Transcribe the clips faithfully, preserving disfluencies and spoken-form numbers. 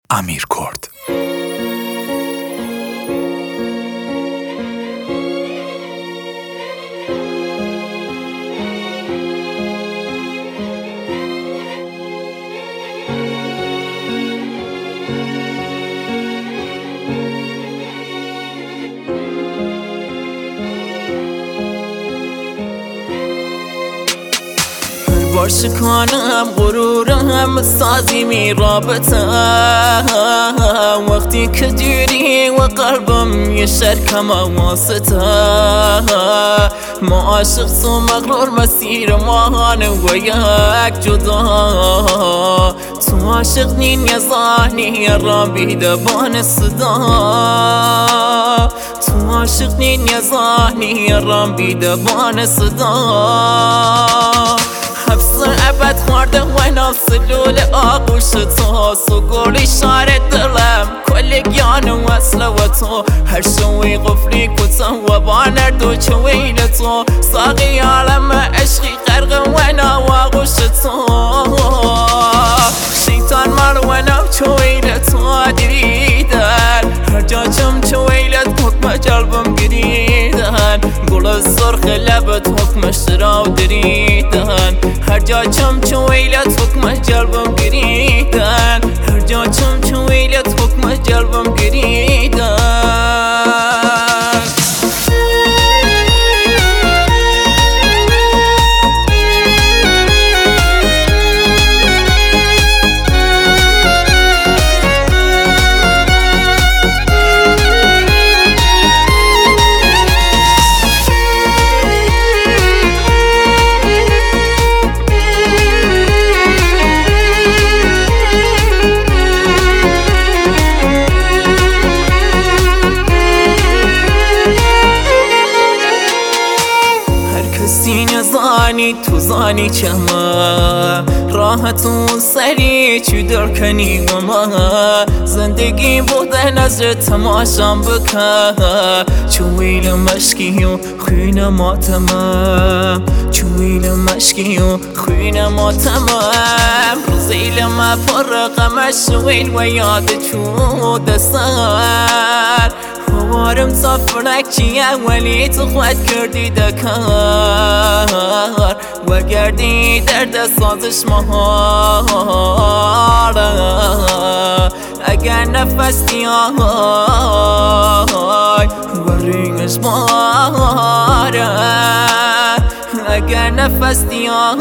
امیر کرد. بار شکانم غرورم سازیمی رابطم وقتی که دیری و قلبم یه شرکم واسطه ما عاشق تو مغرور مسیر ماهانه و یک جدا تو عاشق نین یه زانی رام بیده بان صدا تو عاشق نین یه زانی رام بیده بان صدا حبس ابد خورده و نام سلول آغوش تو سگول اشاره دلم کل گیان و اصل و تو هر شوی قفلی کتن و بانر دو چویل تو ساقی عالم عشقی غرق و نام آغوش تو شیطان مال و نام چویل تو دیدن هر جا چم چویلت حکم جلبم گریدن گل سرخ لبت حکمش را دریدن هر جا چم چویلت حکم جلبم گریدن هر جا چم چویلت حکم جلبم گریدن زانی تو زانی چما راحتون سری چی در کنی و ما زندگی بوده نظر تماشام بکن چویل مشکی و خوین ما تمام چویل مشکی و خوین ما تمام روزیل ما پر غمش ویل و یاد چود سر وارم صفرک چیه ولی تو خود کردی دکار و گردی درد سازش مهاره اگر نفس بیای و رینگش باره اگر نفس بیای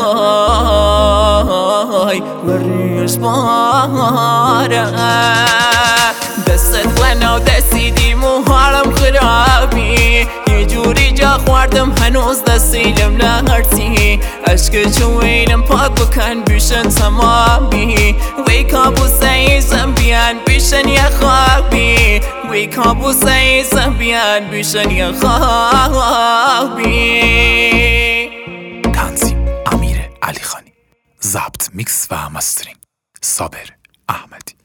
و رینگش باره دستت و دستی موهارم خرابی یه جوری جا خوردم هنوز دستیلم نهرتی عشق چویلم پاک بکن بیشن تمامی وی کابوس ایزم بیان بیشن یه خوابی وی کابوس ایزم بیان بیشن یه خوابی. تنظیم امیر علی خانی، ضبط میکس و مسترینگ صابر احمدی.